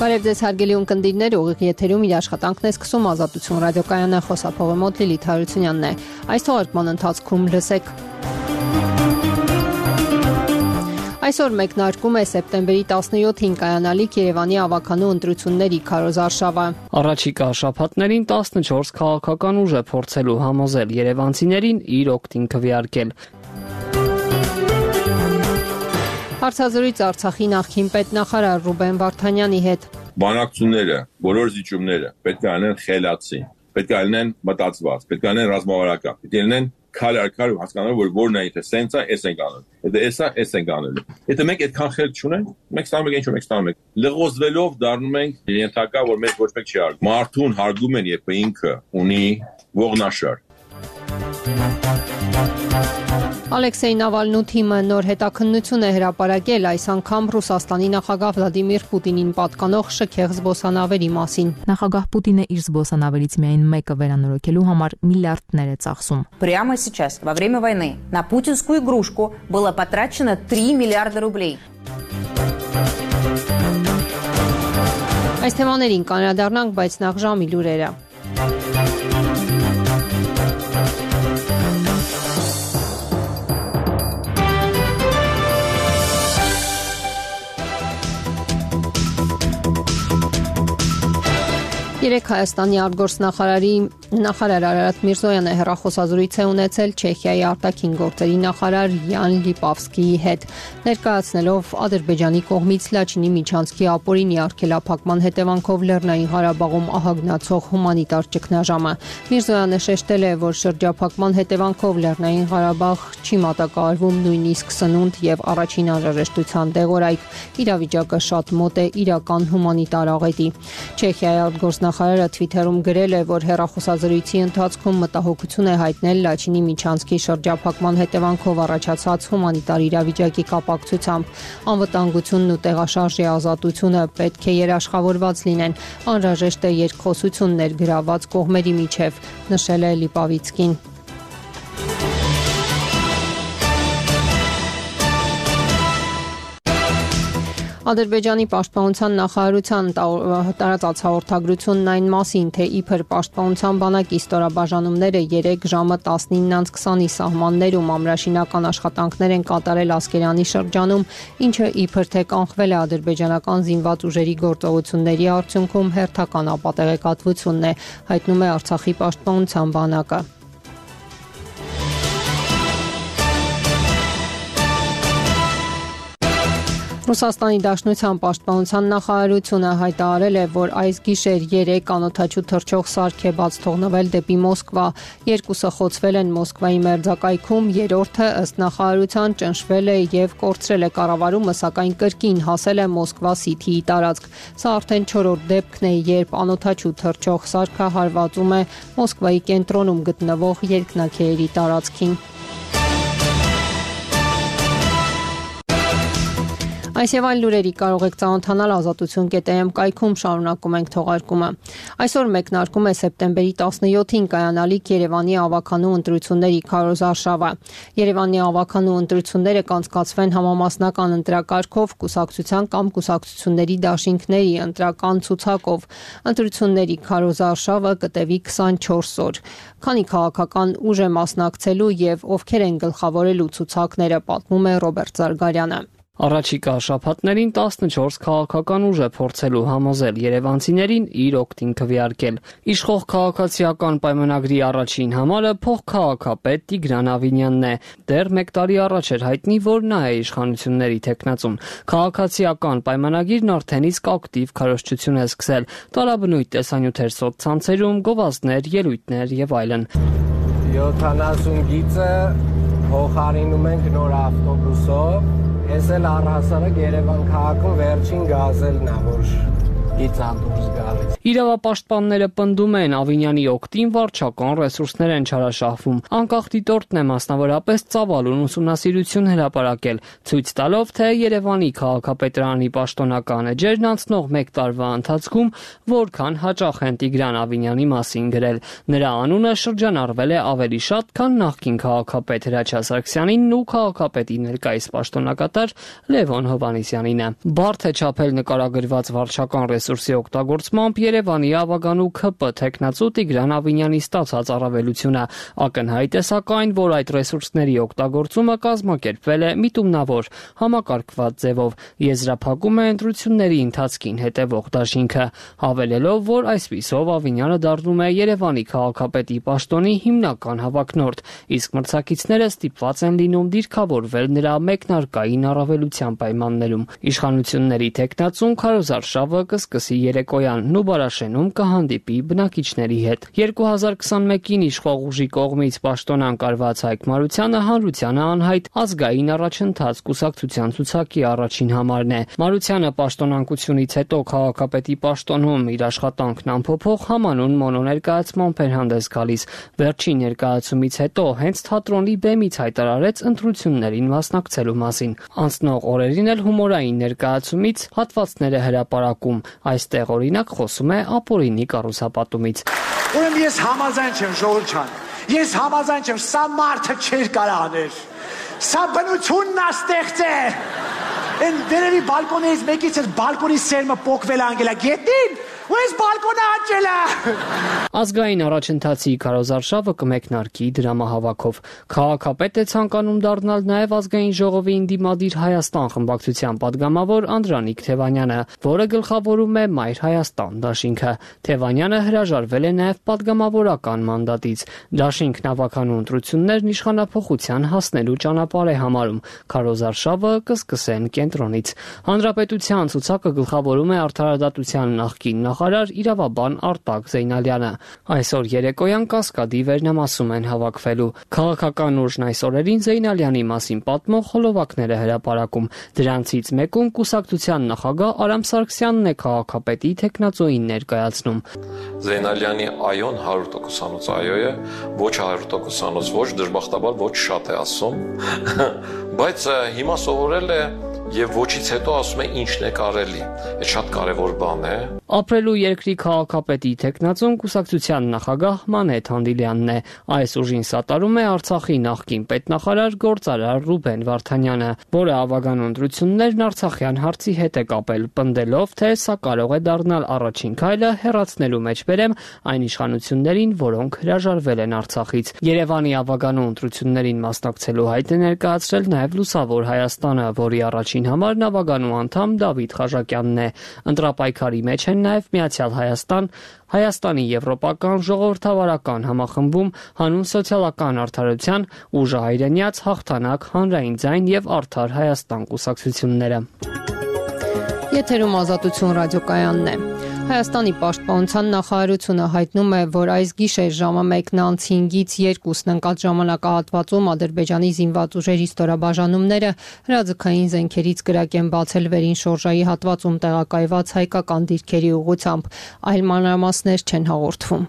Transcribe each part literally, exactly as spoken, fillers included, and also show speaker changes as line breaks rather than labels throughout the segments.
Բարև ձեզ հարգելի ունկնդիրներ, ուղիղ եթերում իր աշխատանքն է սկսում Ազատություն ռադիոկայանը, խոսափողը մոտ Լիլիթ Հարությունյանն է։ Այս թողարկման ընթացքում լսեք. Այսօր մեկնարկում է սեպտեմբերի տասնյոթին կայանալիք Երևանի ավականու ընտրությունների քարոզարշավը։
Առաջիկա շաբաթներին տասնչորս քաղաքական ուժ է փորձելու համոզել երևանցիներին իր օգտին քվեարկել։
Հարցազրույց Արցախի նախկին պետնախարար Ռուբեն Վարդանյանի հետ։
Բանակցությունները, բոլոր զիջումները պետք է անեն խելացի, պետք է անեն մտածված, պետք է անեն ռազմավարական, պետք է անեն քար առ քար հասկանալու, որ որն է, եթե սենց է, էս ենք անում, եթե էս է, էս ենք անելու։ Եթե մենք այդքան խելք չունենք, մենք ստանում ենք ինչ-որ մենք ստանում ենք։ Լղոզվելով դառնում ենք ենթակա, որ մեզ ոչ մեկ չի հարգում։ Մարդուն հարգում են, երբ ինքը ունի ողնաշար։
Ալեքսեյ Նավալնու թիմը նոր հետաքննություն է հրապարակել այս անգամ Ռուսաստանի նախագահ Վլադիմիր Պուտինին պատկանող շքեղ զբոսանավերի մասին։
Նախագահ Պուտինը իր զբոսանավերից միայն մեկը վերանորոգելու համար միլիարդներ է ծախսում։
Прямо сейчас, во время войны, на путинскую игрушку было потрачено три миллиарда рублей.
Այս թեմաներին կանրադառնանք, բայց նախ ժամի լուրերը։ Երեկ Հայաստանի արտգործնախարարի նախարար Արարատ Միրզոյանը հեռախոսազրույց է ունեցել Չեխիայի արտաքին գործերի նախարար Յան Լիպավսկիի հետ, ներկայացնելով Ադրբեջանի կողմից Լաչինի միջանցքի ապօրինի արգելափակման հետևանքով Լեռնային Ղարաբաղում ահագնացող հումանիտար ճգնաժամը։ Միրզոյանը շեշտել է, որ շրջափակման հետևանքով Լեռնային Ղարաբաղ չի մատակարարվում նույնիսկ սնունդ եւ առաջին անհրաժեշտության դեղորայք։ Իրավիճակը շատ մոտ է իրական հումանիտար աղետի։ Չեխիայի արտգործնախարարը Twitter-ում գրել է, որ հեռախոսազրույցի ընթացքում մտահոգություն է հայտնել Լաչինի միջանցքի շրջափակման հետևանքով առաջացած հումանիտար իրավիճակի կապակցությամբ։ Անվտանգությունն ու տեղաշարժի ազատությունը պետք է երաշխավորված լինեն, անհրաժեշտ է երկխոսություն ներգրավված կողմերի միջև, նշել է Լիպավիցկին։ Ադրբեջանի պաշտպանության նախարարության տարածած հաղորդագրությունն այն մասին, թե իբր պաշտպանության բանակի ստորաբաժանումները երեկ ժամը տասնինը քսանի սահմաններում ամրաշինական աշխատանքներ են կատարել Ասկերանի շրջանում, ինչը իբր թե կանխվել է ադրբեջանական զինված ուժերի գործողությունների արդյունքում հերթական ապատեղեկատվությունն է, հայտնում է Արցախի պաշտպանության բանակը։ Ռուսաստանի Դաշնության պաշտպանության նախարարությունը հայտարարել է, որ այս գիշեր երեք անօդաչու թռչող սարք է բաց թողնվել դեպի Մոսկվա։ Երկուսը խոցվել են Մոսկվայի մերձակայքում, երրորդը ըստ նախարարության ճնշվել է եւ կորցրել է կառավարումը, սակայն կրկին հասել է Մոսկվա Սիթիի տարածք։ Սա արդեն չորրորդ դեպքն է, երբ անօդաչու թռչող սարքը հարվածում է Մոսկվայի կենտրոնում գտնվող երկնաքերերի տարածքին։ Այս եւ այլ լուրերի կարող եք ծանոթանալ ազատություն կետ էմ կայքում, շարունակում ենք թողարկումը։ Այսօր մեկնարկում է սեպտեմբերի տասնյոթին կայանալիք Երևանի ավականու ընտրությունների քարոզարշավը։ Երևանի ավականու ընտրությունները կանցկացվեն համամասնական ընտրակարգով, կուսակցության կամ կուսակցությունների դաշինքների ընտրական ցուցակով։ Ընտրությունների քարոզարշավը կտևի քսանչորս օր։ Քանի քաղաքական ուժ է մասնակցելու եւ ովքեր են գլխավորելու ցուցակները, պատմում է Ռոբերտ Զարգարյանը։
Առաջիկա շաբաթներին տասնչորս քաղաքական ուժ է փորձելու համոզել երևանցիներին իր օգտին քվեարկել։ Իշխող քաղաքացիական պայմանագրի առաջին համարը փոխքաղաքապետ Տիգրան Ավինյանն է։ Դեռ մեկ տարի առաջ էր հայտնի, որ նա է իշխանությունների թեկնածուն։ Քաղաքացիական պայմանագիրն արդեն իսկ ակտիվ քարոզչություն է սկսել։ Տարաբնույթ տեսանյութեր սոցցանցերում, գովազդներ, ելույթներ եւ այլն։
յոթանասուն գիծը փոխարինում ենք նոր ավտոբուսով։ Ես էլ առհասարակ Երևան քաղաքում վերջին գազելն է, որ գիծա դուրս գալիս։
Իրավապաշտպանները պնդում են Ավինյանի օգտին վարչական ռեսուրսներ են չարաշահվում։ Անկախ դիտորդն է մասնավորապես ծավալուն ուսումնասիրություն հրապարակել, ցույց տալով, թե Երևանի քաղաքապետարանի պաշտոնական էջերն անցնող մեկ տարվա ընթացքում որքան հաճախ են Տիգրան Ավինյանի մասին գրել։ Նրա անունը շրջանառվել է ավելի շատ, քան նախկին քաղաքապետ Հրաչյա Սարգսյանին ու քաղաքապետի ներկայիս պաշտոնակատար Լևոն Հովհաննիսյանինը։ Բարդ է չափել նկարագրված վարչական ռեսուրսի օգտագործմամբ Երևանի ավագանու K P տեխնացու Տիգրան Ավինյանի ստացած առավելությունը։ Ակնհայտ է սակայն, որ այդ ռեսուրսների օգտագործումը կազմակերպվել է միտումնավոր, համակարգված ձևով, եզրափակում է ընտրությունների ընթացքին հետևող դաշինքը, հավելելով, որ այսպիսով Ավինյանը դառնում է Երևանի քաղաքապետի պաշտոնի հիմնական հավակնորդ, իսկ մրցակիցները ստիպված են լինում դիրքավորվել նրա մեկնարկային առավելության պայմաններում։ Իշխանությունների տեխնացուն Քարոզ Արշավը կսկսի երեկոյան Նուբարաշենում կհանդիպի բնակիչների հետ։ երկու հազար քսանմեկին իշխող ուժի կողմից պաշտոնանկարված Հայկ Մարությանը հանրությանը անհայտ ազգային առաջընթաց կուսակցության ցուցակի առաջին համարն է։ Մարությանը պաշտոնանկությունից հետո քաղաքապետի պաշտոնում իր աշխատանքն ամփոփող համանուն մոնոներկայացմամբ էր հանդես գալիս։ Վերջին ներկայացումից հետո հենց թատրոնի բեմից հայտարարեց ընտրություններին մասնակցելու մասին։ Անցնող օրերին էլ հումորային ներկայացումից հատվածներ է հրապարակում։ Այստեղ օրինակ խոսում է ապօրինի կառուցապատումից։
Ուրեմն ես համաձայն չեմ, ժողովուրդ ջան։ Ես համաձայն չեմ, սա մարդը չէր կարող անել։ Սա բնությունն է ստեղծել։ Այն դերևի բալկոնից մեկից էր բալկոնի սերմը պոկվել անգելա գետնին։ Ու ես բալկոնը աճել է։
Ազգային առաջընթացի Քարոզ Արշավը կմեկնարկի դրամահավաքով։ Քաղաքապետ է ցանկանում դառնալ նաև ազգային ժողովի Ինդիմադիր Հայաստան խմբակցության падգամավոր Անդրանիկ Թևանյանը, որը գլխավորում է Մայր Հայաստան դաշինքը։ Թևանյանը հրաժարվել է նաև падգամավորական մանդատից։ Դաշինքն ավականու ընտրություններն իշխանափոխության հասնելու ճանապարհ է համարում։ Քարոզ Արշավը կսկսեն կենտրոնից։ Հանրապետության ցուցակը գլխավորում է Արդարադատության նախկին նախարար իրավաբան Արտակ Զեյնալյանը։ Այսօր երեկոյան Կասկադի վերնամասում են հավաքվելու։ Քաղաքական ուժն այս օրերին Զեյնալյանի մասին պատմող հոլովակներ է հրապարակում։ Դրանցից մեկում կուսակցության նախագահ Արամ Սարգսյանն է քաղաքապետի տեխնացուին ներկայացնում։
Զեյնալյանի այոն հարյուր տոկոսանոց այո է, ոչ հարյուր տոկոսանոց ոչ, դժբախտաբար ոչ շատ է ասում, բայց հիմա սովորել է եւ ոչից հետո ասում է ինչն է կարելի։ Այդ շատ կարեւոր բան է։
Ապրելու երկրի քաղաքապետի տեխնացուն կուսակցության նախագահ Մանեթ Հանդիլյանն է։ Այս ուժին սատարում է Արցախի նախկին պետնախարար գործարար Ռուբեն Վարդանյանը, որը ավագանու ընտրություններն Արցախյան հարցի հետ է կապել, պնդելով, թե սա կարող է դառնալ առաջին քայլը հեռացնելու մեջբերեմ այն իշխանություններին, որոնք հրաժարվել են Արցախից։ Երևանի ավագանու ընտրություններին մասնակցելու հայտ է ներկայացրել նաև Լուսավոր Հայաստանը, որի առաջին համար նավագանու անդամ Դավիթ Խաչակյանն է։ Ընտրապայքարի մեջ են նաև Միացյալ Հայաստան, Հայաստանի Եվրոպական ժողովրդավարական համախմբում, Հանուն սոցիալական արդարության, Ուժը հայրենյաց, Հաղթանակ, Հանրային ձայն եւ Արդար Հայաստան կուսակցությունները։
Եթերում Ազատություն ռադիոկայանն է։ Հայաստանի պաշտպանության նախարարությունը հայտնում է, որ այս գիշեր ժամը մեկն անց հինգից երկուսն ընկած ժամանակահատվածում Ադրբեջանի զինված ուժերի ստորաբաժանումները հրաձգային զենքերից կրակ են բացել վերին շորժայի հատվածում տեղակայված հայկական դիրքերի ուղղությամբ, այլ մանրամասներ չեն հաղորդվում։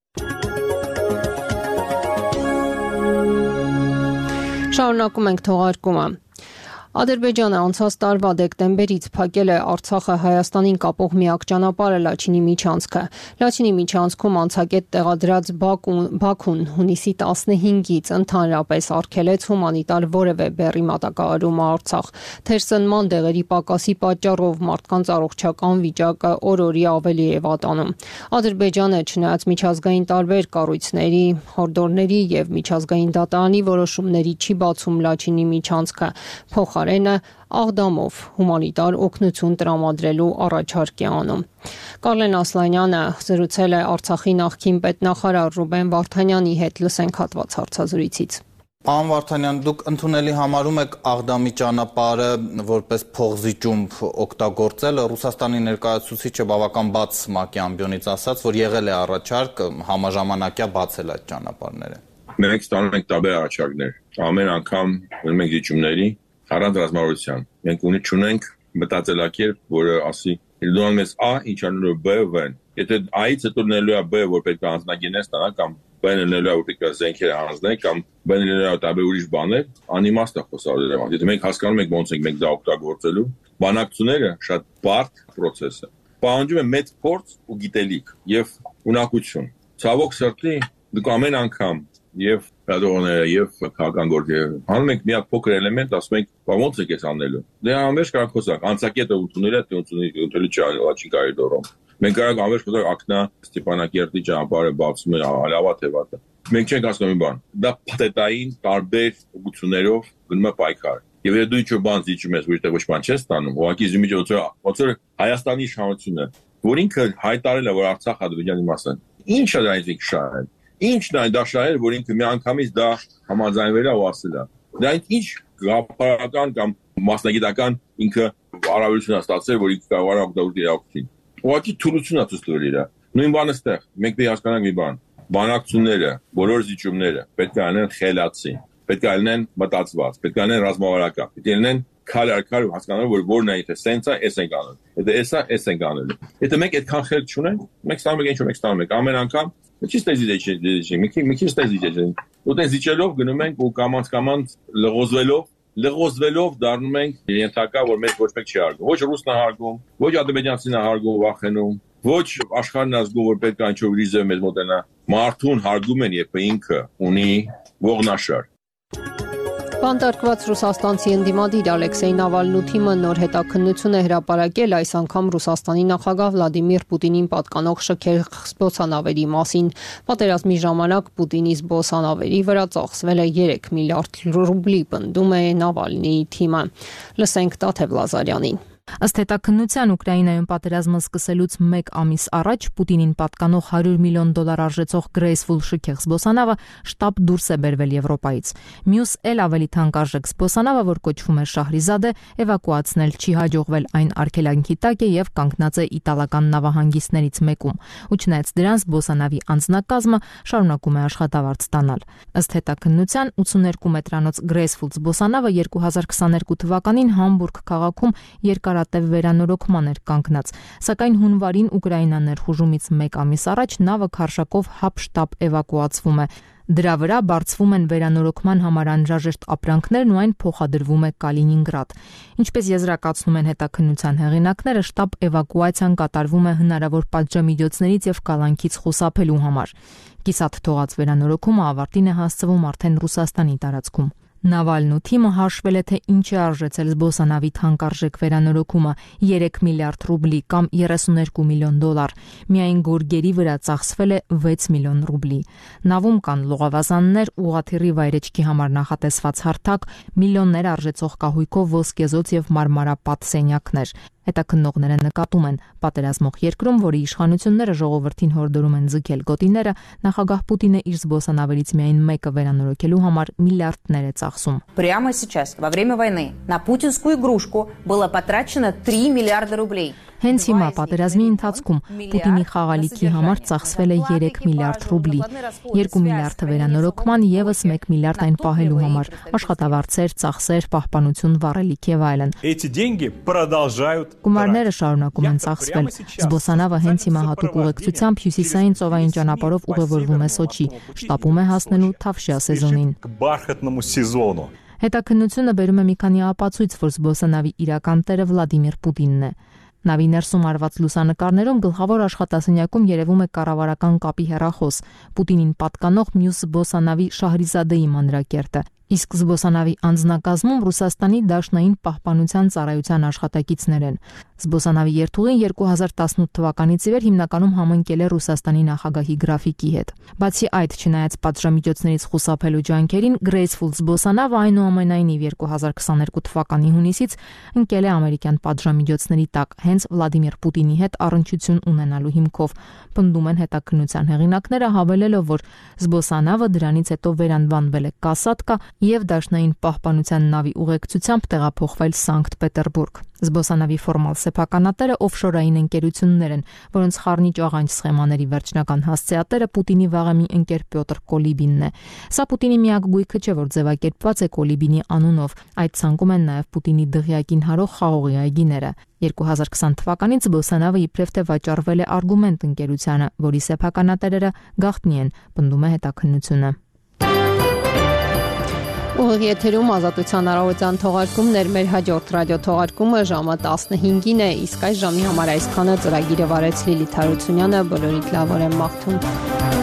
Շարունակում ենք թողարկումը։ Ադրբեջանը անցած տարվա դեկտեմբերից փակել է Արցախը Հայաստանին կապող միակ ճանապարհը Լաչինի միջանցքը։ Լաչինի միջանցքում անցակետ տեղադրած Բաքուն հունիսի տասնհինգից ընդհանրապես արգելեց հումանիտար որևէ բեռի մատակարարումը Արցախ։ Թերսնման դեղերի պակասի պատճառով մարդկանց առողջական վիճակը օր-օրի ավելի է վատանում։ Ադրբեջանը, չնայած միջազգային տարբեր կառույցների, հորդորների եւ միջազգային դատարանի որոշումների չի բացում Լաչինի միջանցքը, փոխարենը աղդամով հումանիտար օգնություն տրամադրելու առաջարկ է անում։ Կարլեն Ասլանյանը զրուցել է Արցախի նախկին պետնախարար Ռուբեն Վարդանյանի հետ, լսենք հատված հարցազրույցից։
Պարոն Վարդանյան, դուք ընդունելի համարում եք Աղդամի ճանապարհը որպես փողզիջում օգտագործել։ Ռուսաստանի ներկայացուցիչը բավական բաց ՄԱԿ-ի ամբիոնից ասաց, որ եղել է առաջարկ համաժամանակյա բացել այդ ճանապարհները։
Մենք ստանում ենք տարբեր առաջարկներ։ Ամեն անգամ մնում ենք դիճումների առանց ռազմավարության։ Մենք ունի չունենք մտածելակերպ, որը ասի, դու անում ես A, ինչ անում ես B, V։ Եթե A-ից հետո նելու է B, որ պետք է անձնագիրներ ստանա, կամ B-ն նելու է, որ պետք է զենքեր հանձնել, կամ B-ն նելու է տարբեր ուրիշ բաներ, անիմաստ է խոսալու։ Եթե մենք հասկանում ենք ոնց ենք մենք դա օգտագործելու, բանակցությունները շատ բարդ process է։ Պահանջում է մեծ փորձ ու գիտելիք եւ ունակություն։ Ցավոք սրտի, դուք ամեն անգամ եւ լրատվողները եւ քաղաքական գործերը անում ենք մի հատ փոքր էլեմենտ, ասում ենք, ո՞նց եք էս անելու։ Դե անվերջ կարող խոսակ, անցակետը ութունելը, թե ութունելի չի կարելի դորում։ Մենք կարող անվերջ խոսակ ակնա Ստեփանակերտի ճանապարհը բացում է լավա թե վատը։ Մենք չենք հասկանում մի բան։ Դա փաթեթային տարբեր ուղղություններով գնում է պայքար։ Եվ եթե դու ինչ-որ բան զիջում ես, որտեղ ոչ բան չես ստանում, ուղղակի զիմիջ ոնց որ Հայաստանի իշխանությունը, որ ինքը հայտարարել է, որ Արցախը Ադրբեջանի մասն է։ Ինչ է դրանից ինքը շահել։ Ինչն է դա շահել, որ ինքը միանգամից դա համաձայնվել է ու ասել է։ Դա ինչ գաղափարական կամ մասնագիտական ինքը առավելություն է ստացել, որ ինքը կարող է օգտագործել իրավունքին։ Ուղղակի թուլություն է ցույց տվել իրա։ Նույն բանը ստեղ։ Մենք պետք է հասկանանք մի բան։ Բանակցությունները, բոլոր զիջումները պետք է անեն խելացի, պետք է լինեն մտածված, պետք է լինեն ռազմավարական, պետք է լինեն քար առ քար հասկանալ, որ որն է եթե սենսա, էս ենք անում։ Եթե էսա, էս ենք անելու։ Եթե մենք այդքան խելք չունենք, մենք ստանում ենք ինչ-որ մենք ստանում ենք ամեն անգամ մի քիչ ստեզիջի, մի քիչ մի քիչ ստեզիջի։ Ուտեն զիջելով գնում ենք ու կամանց-կամանց լղոզվելով, լղոզվելով դառնում ենք ենթակա, որ մեզ ոչ մեկ չի հարգում։ Ոչ ռուսն է հարգում, ոչ ադրբեջանցին է հարգում, վախենում, ոչ աշխարհն ազգում, որ պետք է ինչ-որ ռիզը մեզ մոտենա։ Մարդուն հարգում են, երբ ինքը ունի ողնաշար։
Բանտարկված ռուսաստանցի ընդդիմադիր Ալեքսեյ Նավալնու թիմը նոր հետաքննություն է հրապարակել այս անգամ Ռուսաստանի նախագահ Վլադիմիր Պուտինին պատկանող շքեղ զբոսանավերի մասին։ Պատերազմի ժամանակ Պուտինի զբոսանավերի վրա ծախսվել է երեք միլիարդ ռուբլի, պնդում է Նավալնիի թիմը։ Լսենք Տաթև Լազարյանին։
Ըստ հետաքննության Ուկրաինայում պատերազմը սկսելուց մեկ ամիս առաջ Պուտինին պատկանող հարյուր միլիոն դոլար արժեցող Graceful շքեղ զբոսանավը շտապ դուրս է բերվել Եվրոպայից։ Մյուս էլ ավելի թանկարժեք զբոսանավը, որ կոչվում է Շահրիզադե, էվակուացնել չի հաջողվել, այն արգելանքի տակ է եւ կանգնած է իտալական նավահանգիստներից մեկում։ Ու չնայած դրան զբոսանավի անձնակազմը շարունակում է աշխատավարձ ստանալ։ Ըստ հետաքննության ութսուներկու մետրանոց Graceful զբոսանավը երկու հազար քսաներկու թվականին Համբուրգ քաղաքում երկար տև վերանորոգման էր կանգնած, սակայն հունվարին Ուկրաինա ներխուժումից մեկ ամիս առաջ նավը քարշակով հապշտապ էվակուացվում է։ Դրա վրա բարձվում են վերանորոգման համար անհրաժեշտ ապրանքներն ու այն փոխադրվում է Կալինինգրադ։ Ինչպես եզրակացնում են հետաքննության հեղինակները, շտապ էվակուացիան կատարվում է հնարավոր պատժամիջոցներից եւ կալանքից խուսափելու համար։ Կիսատ թողած վերանորոգումը ավարտին է հասցվում արդեն Ռուսաստանի տարածքում։ Նավալնու թիմը հաշվել է, թե ինչ է արժեցել զբոսանավի թանկարժեք վերանորոգումը՝ երեք միլիարդ ռուբլի կամ երեսուներկու միլիոն դոլար։ Միայն գորգերի վրա ծախսվել է վեց միլիոն ռուբլի։ Նավում կան լողավազաններ, ուղղաթիռի վայրեջքի համար նախատեսված հարթակ, միլիոններ արժեցող կահույքով ոսկեզոծ եւ մարմարապատ սենյակներ։ Հետաքննողները նկատում են, պատերազմող երկրում, որի իշխանությունները ժողովրդին հորդորում են ձգել գոտիները, նախագահ Պուտինը իր զբոսանավերից միայն մեկը վերանորոգելու համար միլիարդներ է ծախսում։
Прямо сейчас, во время войны, на путинскую игрушку было потрачено три миллиарда рублей.
Հենց հիմա պատերազմի ընթացքում Պուտինի խաղալիքի համար ծախսվել է երեք միլիարդ ռուբլի, երկու միլիարդը վերանորոգման, եւս մեկ միլիարդ այն պահելու համար, աշխատավարձեր, ծախսեր, պահպանություն, վառելիք եւ այլն։ Գումարները շարունակում են ծախսվել։ Զբոսանավը հենց հիմա հատուկ ուղեկցությամբ հյուսիսային ծովային ճանապարհով ուղևորվում է Սոչի, շտապում է հասնելու Թավշյա սեզոնին։ Հետաքննությունը բերում է մի քանի ապացույց, որ զբոսանավի իրական տերը Վլադիմիր Պուտինն է։ Նավի ներսում արված լուսանկարներում գլխավոր աշխատասենյակում երևում է կառավարական կապի հեռախոս, Պուտինին պատկանող մյուս զբոսանավի Շահրիզադեի մանրակերտը։ Իսկ զբոսանավի անձնակազմում Ռուսաստանի Դաշնային պահպանության ծառայության աշխատակիցներ են։ Զբոսանավի երթուղին երկու հազար տասնութ թվականից ի վեր հիմնականում համընկել է Ռուսաստանի նախագահի գրաֆիկի հետ։ Բացի այդ, չնայած պատժամիջոցներից խուսափելու ջանքերին, Graceful զբոսանավը այնուամենայնիվ երկու հազար քսաներկու թվականի հունիսից ընկել է ամերիկյան պատժամիջոցների տակ, հենց Վլադիմիր Պուտինի հետ առնչություն ունենալու հիմքով։ Պնդում են հետաքննության հեղինակները, հավելելով, որ զբոսանավը դրանից հետո վերանվանվել է կասատկա եւ Դաշնային պահպանության նավի ուղեկցությամբ տեղափոխվել Սանկտ Պետերբուրգ։ Զբոսանավի ֆորմալ սեփականատերը օֆշորային ընկերություններ են, որոնց խառնիչ աղանջ սխեմաների վերջնական հասցեատերը Պուտինի վաղեմի ընկեր Պյոտր Կոլիբինն է։ Սա Պուտինի միակ գույքը չէ, որ ձևակերպված է Կոլիբինի անունով։ Այդ ցանկում են նաեւ Պուտինի դղյակին հարող խաղողի այգիները։ երկու հազար քսան թվականին զբոսանավը իբրև թե վաճառվել է Արգումենտ ընկերությանը, որի սեփականատերերը գաղտնի են, պնդում է հետաքննությունը։
Ուղիղ եթերում Ազատության առավոտյան թողարկումներ, մեր հաջորդ ռադիոթողարկումը ժամը տասնհինգին է, իսկ այս ժամի համար այսքանը ծրագիրը վարեց Լիլիթ Հարությունյանը, բոլորիդ լավ օրը մաղթում։